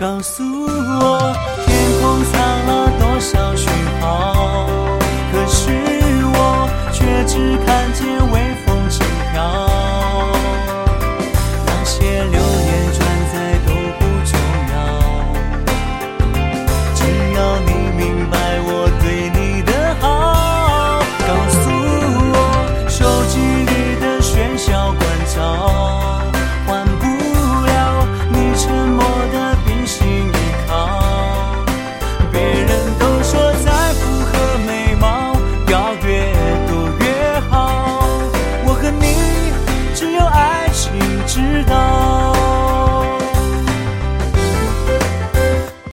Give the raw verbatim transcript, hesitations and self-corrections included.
告诉我，天空藏了多少讯号，可是我却只看